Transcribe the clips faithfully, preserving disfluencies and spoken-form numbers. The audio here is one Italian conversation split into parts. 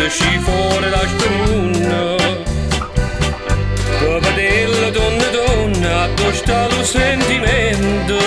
esci fuori da sto mondo. Per vedere donna donna addosso lo sentimento,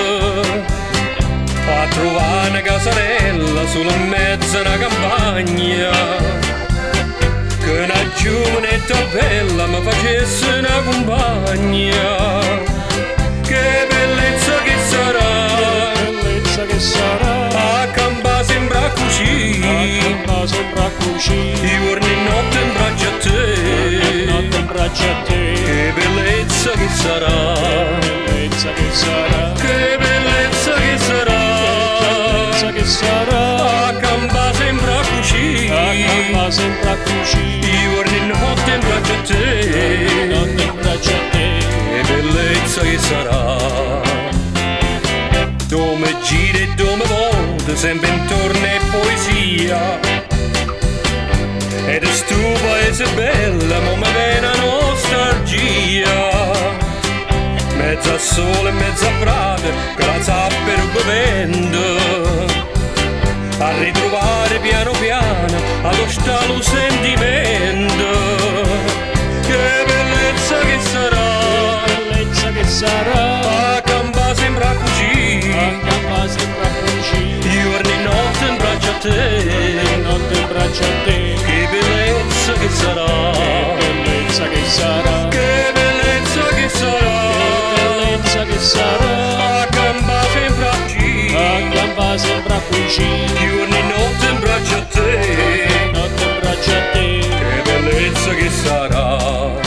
a trovare una casarella sulla mezza una campagna, che una giovanetta bella mi facesse una compagna. Che bellezza che sarà, che bellezza che sarà, a campa sembra così, a campa sembra così, giorno e notte in braccio a te, notte in braccio a te. Che bellezza che sarà, che bellezza che sarà, che bellezza che sarà, che bellezza che sarà, a campa sembra così, a campa sembra così, giorno e notte in braccio a te, notte in braccio a te. che bellezza che sarà. Dove gira e dove volta, sempre intorno è poesia, ed è stu paese bella, ma mi viene nostalgia. Mezza a sole e mezza a prate, che la zappero bevendo, a ritrovare piano piano, allo stallo sentimento. Che bellezza che sarà, che bellezza che sarà, a campa sembra così, a campa sembra così, giorno e notte in braccio a te, notte in braccio a te. che bellezza che sarà, che bellezza che sarà, che bellezza che sarà, che bellezza che sarà, a campa sembra così, a campa sembra così, giorno e notte in braccio a te, notte in braccio a te. che bellezza che sarà.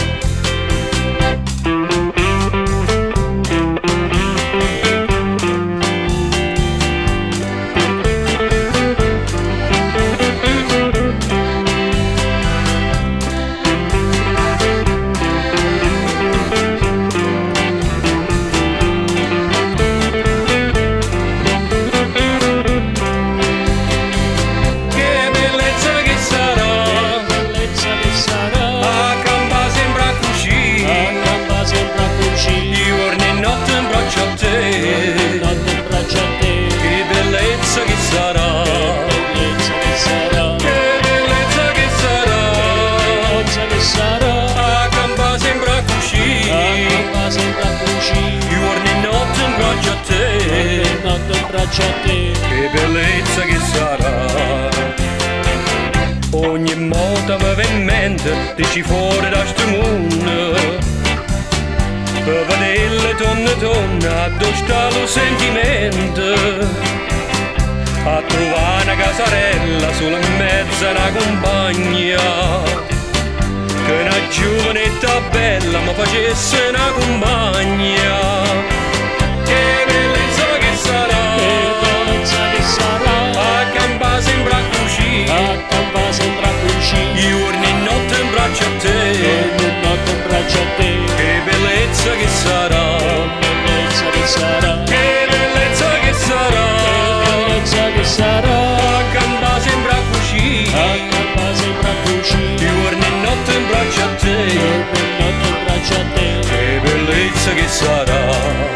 Braccia a te, che bellezza che sarà. Ogni volta mi viene in mente di ci fuori da sto mondo, per vedere donna donna addosso lo sentimento, a trovare una casarella sulla mezza una compagna, che una giovanetta bella mi facesse una compagna. Che bellezza che sarà, che bellezza che sarà, a campa sembra così, a campa sembra così, giorno e notte in braccio a te, giorno e notte in braccio a te. che bellezza che sarà, che bellezza che sarà, che bellezza che sarà, che bellezza che sarà, a campa sembra così, a campa sembra così, giorno e notte in braccio a te, giorno e notte in braccio a te. che bellezza che sarà.